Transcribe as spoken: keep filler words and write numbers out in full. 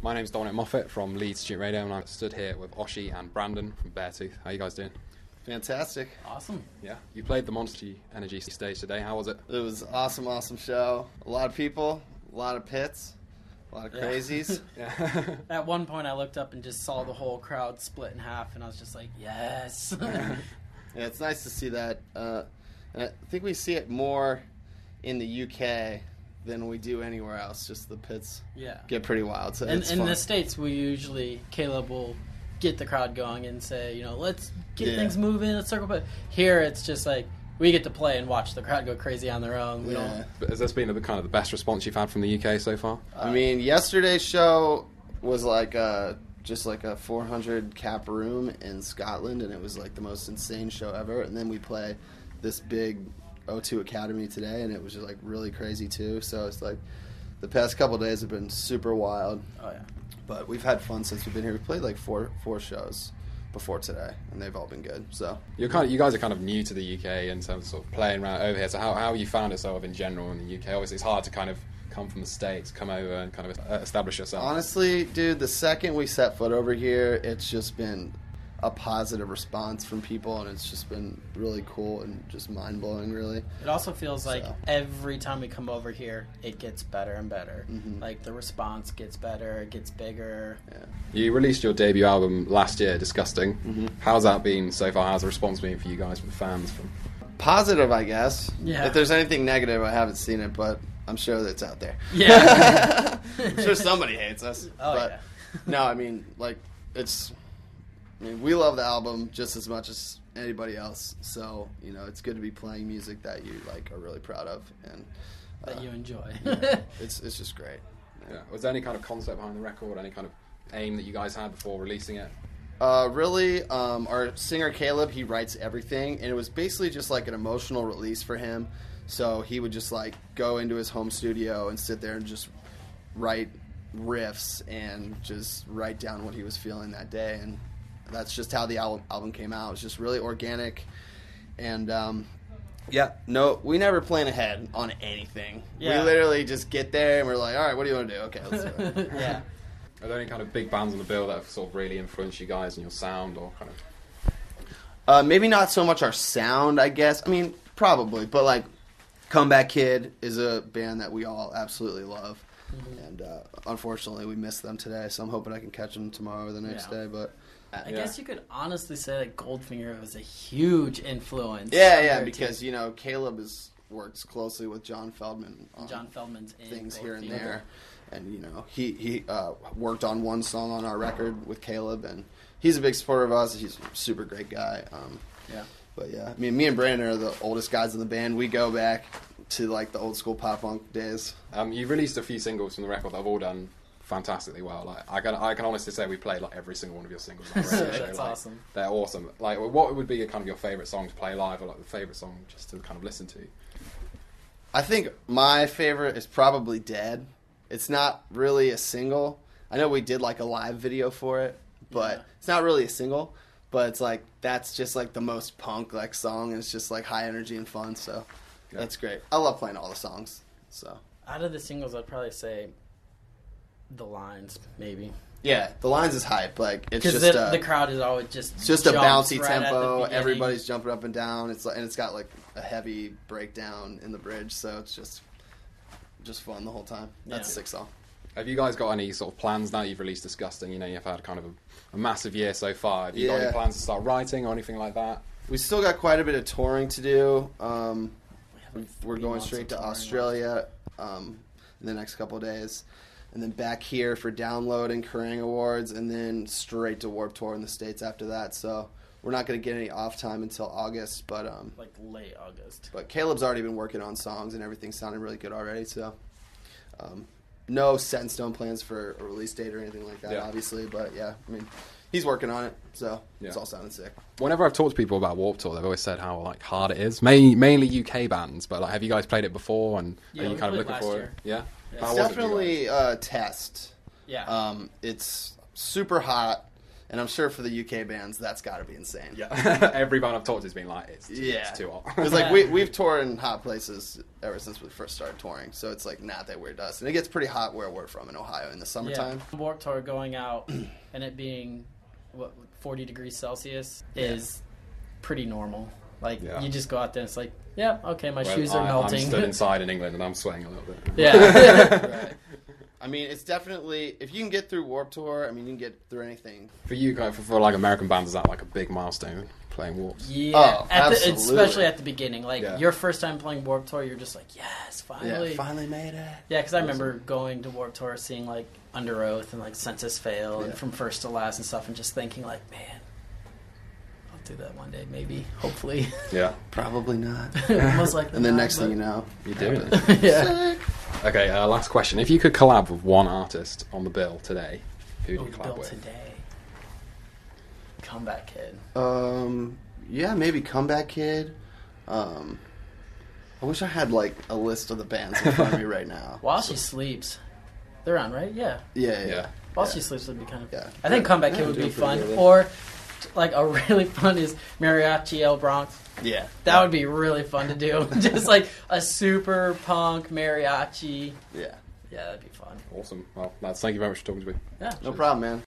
My name's Dominic Moffat from Leeds Student Radio, and I'm stood here with Oshi and Brandon from Beartooth. How you guys doing? Fantastic. Awesome. Yeah. You played the Monster Energy stage today. How was it? It was awesome, awesome show. A lot of people, a lot of pits, a lot of Yeah. crazies. Yeah. At one point, I looked up and just saw the whole crowd split in half, and I was just like, yes. Yeah, it's nice to see that. Uh, and I think we see it more in the U K than we do anywhere else. Just the pits Yeah. get pretty wild. So And it's in fun. the States, we usually, Caleb will get the crowd going and say, you know, let's get Yeah. things moving, let's circle. But here, it's just like, we get to play and watch the crowd go crazy on their own. We Yeah. But has this been the kind of the best response you've had from the U K so far? I mean, yesterday's show was like a, just like a four hundred cap room in Scotland, and it was like the most insane show ever. And then we play this big O two Academy today, and it was just like really crazy too. So it's like the past couple of days have been super wild, don't. Oh, yeah. but we've had fun since we've been here. We've played like four four shows before today, and they've all been good. So You're kind of, you guys are kind of new to the U K in terms of, sort of playing around over here. So how how you found it sort of in general in the U K? Obviously, it's hard to kind of come from the States, come over and kind of uh, establish yourself. honestly, dude, the second we set foot over here, it's just been a positive response from people, and it's just been really cool and just mind-blowing, really. It also feels like So. every time we come over here, it gets better and better. Mhm. Like, the response gets better, it gets bigger. Yeah. You released your debut album last year, Disgusting. Mhm. How's that been so far? How's the response been for you guys, from fans? From Positive, I guess. Yeah. If there's anything negative, I haven't seen it, but I'm sure that it's out there. Yeah. I'm sure somebody hates us. Oh, but yeah. no, I mean, like, it's... I mean, we love the album just as much as anybody else, so, you know, it's good to be playing music that you, like, are really proud of, and... That uh, you enjoy. yeah, it's it's just great. yeah. Was there any kind of concept behind the record? Any kind of aim that you guys had before releasing it? Uh, really, um, our singer Caleb, he writes everything, and it was basically just like an emotional release for him. So he would just like go into his home studio and sit there and just write riffs and just write down what he was feeling that day, and that's just how the album album came out. It was just really organic, and um, yeah, no, we never plan ahead on anything. Yeah. We literally just get there and we're like, all right, what do you want to do? Okay, let's do it. Yeah. Are there any kind of big bands on the bill that have sort of really influenced you guys and your sound, or kind of? Uh, maybe not so much our sound, I guess. I mean, probably, but like, Comeback Kid is a band that we all absolutely love, Mhm. and uh, unfortunately, we missed them today. So I'm hoping I can catch them tomorrow or the next Yeah. day. But I Yeah. guess you could honestly say that Goldfinger was a huge influence. yeah, on yeah, their because team. you know Caleb is works closely with John Feldman on John Feldman's in things here and Goldfinger. there, and you know he he uh, worked on one song on our record with Caleb, and he's a big supporter of us. He's a super great guy. Um, Yeah. But yeah, I mean, me and Brandon are the oldest guys in the band. We go back to like the old school pop punk days. Um, you released a few singles from the record that have all done fantastically well. Like I can, I can honestly say we played like every single one of your singles on the radio show. That's Like, awesome. They're awesome. Like, what would be kind of your favorite song to play live, or like the favorite song just to kind of listen to? I think my favorite is probably Dead. It's not really a single. I know we did like a live video for it, but Yeah. it's not really a single. But it's like that's just like the most punk like song. And it's just like high energy and fun. So Yeah. that's great. I love playing all the songs. So Out of the singles, I'd probably say The Lines, maybe. yeah, the lines is hype. Like it's Because just the, a, the crowd is always just it's just a jumps bouncy right at the tempo. beginning. Everybody's jumping up and down. It's like, and it's got like a heavy breakdown in the bridge. So it's just just fun the whole time. That's Yeah. a sick song. Have you guys got any sort of plans now you've released Disgusting? You know, you've had kind of a, a massive year so far. Have you got Yeah. any plans to start writing or anything like that? We still got quite a bit of touring to do. Um, We have, like, we're three going months straight of to touring Australia um, in the next couple of days, and then back here for Download and Kerrang Awards, and then straight to Warped Tour in the States after that. So we're not going to get any off time until August, but um, left, like late August. but Caleb's already been working on songs, and everything sounded really good already. So um, no set in stone plans for a release date or anything like that, Yeah. obviously. But yeah, I mean, he's working on it, so Yeah. it's all sounding sick. Whenever I've talked to people about Warped Tour, they've always said how like hard it is. Mainly, mainly U K bands, but like, have you guys played it before? And Yeah, are you we kind of played looking last for year. it? Yeah. Yeah. How It's was it for you guys? definitely a test. Yeah. Um, it's super hot. And I'm sure for the U K bands, that's got to be insane. Yeah, every band I've talked to has been like, it's, Yeah. it's too hot. Because like we we've toured in hot places ever since we first started touring, so it's like not that weird to us. And it gets pretty hot where we're from in Ohio in the summertime. Yeah. Warped Tour going out and it being what forty degrees Celsius is pretty normal. Like Yeah. you just go out there and it's like, yeah, okay, my Well, shoes are I, melting. I'm stood inside in England and I'm sweating a little bit. Yeah. Right. I mean, it's definitely if you can get through Warped Tour. I mean, you can get through anything. For you guys, for, for like American bands, is that like a big milestone playing Warps? Yeah, Oh, at the, absolutely. especially at the beginning. Like Yeah. your first time playing Warped Tour, you're just like, yes, finally. Yeah, finally made it. Yeah, because I remember going to Warped Tour, seeing like Under Oath and like Census Fail and Yeah. From First to Last and stuff, and just thinking like, man, I'll do that one day, maybe, hopefully. Yeah, Probably not. Most likely. And then not, next thing you know, you're doing it. but- yeah. Okay, uh, last question. If you could collab with one artist on the bill today, who would Ooh, you collab built with? today. Comeback Kid. Um, yeah, maybe Comeback Kid. Um, I wish I had like a list of the bands in front of me right now. While She Sleeps. They're on, right? Yeah. Yeah, yeah. Yeah. While Yeah. She Sleeps would be kind of. Yeah. I think Comeback Yeah, Kid would doing be pretty fun. good. Or like a really fun is Mariachi El Bronx. Yeah. That would be really fun to do. Just like a super punk mariachi. Yeah. Yeah, that'd be fun. Awesome. Well, lads, thank you very much for talking to me. Yeah. No problem, man.